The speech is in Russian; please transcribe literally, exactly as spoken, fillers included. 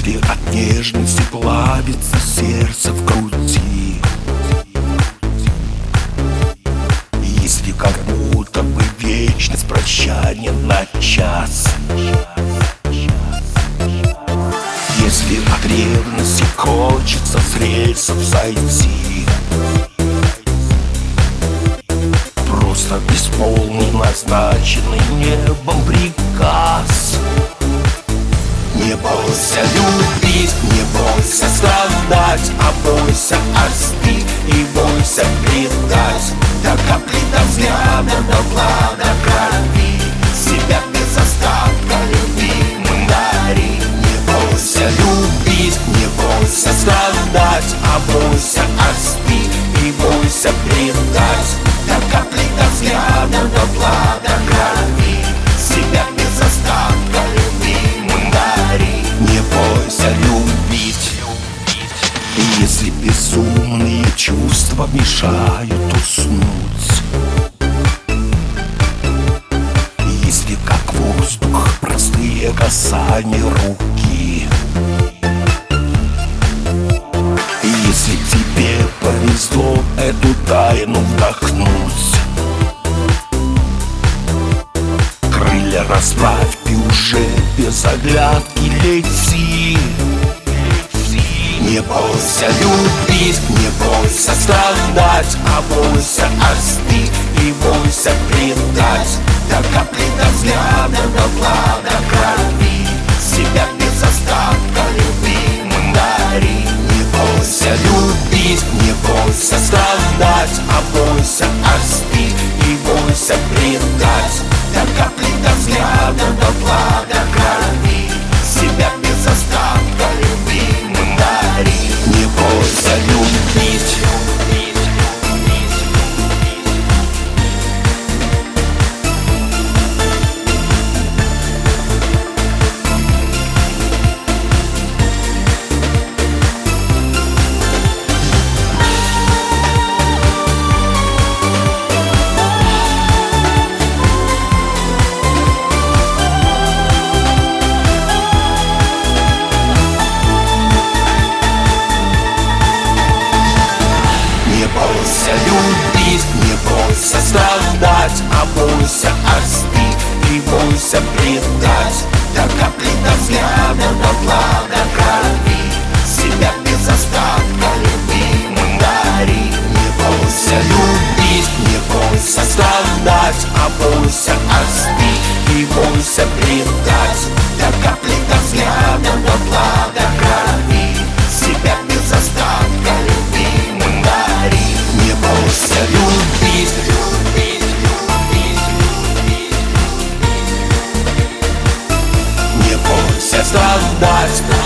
Если от нежности плавится сердце в груди, если как будто бы вечность прощания на час, если от ревности хочется с рельсов сойти, просто исполни назначенный небом приказ. Не бойся любить, не бойся страдать, а бойся остыть и бойся предать. До капли, до взгляда, до плана крови себя без остатка любимым дари. Не бойся любить, не бойся страдать, а бойся остыть и бойся предать. До капли, до взгляда, до плана крови себя без остатка любимым дари. Не бойся любить. И если безумные чувства мешают уснуть, если как воздух простые касания руки, если тебе повезло эту тайну вдохнуть, крылья расправь и уже без оглядки лети. Не бойся любить, не бойся страдать, а бойся остыть и бойся предать. До капли, до взгляда, до плана крови себя без остатка любимым дари. Не бойся любить, не бойся страдать, а бойся остыть и бойся предать. До капли, до взгляда, до плана крови себя без остатка любимым дари. Не бойся любить. Не бойся любить, не бойся страдать, а бойся остыть и бойся предать. До капли, до взгляда, до плана крови себя без остатка любимым дари. Не бойся любить, не бойся страдать, а бойся остыть и бойся предать. До капли, до взгляда, до плана крови себя без остатка любимым дари. Не бойся любить, любить, любить, любить, любить. Не бойся страдать.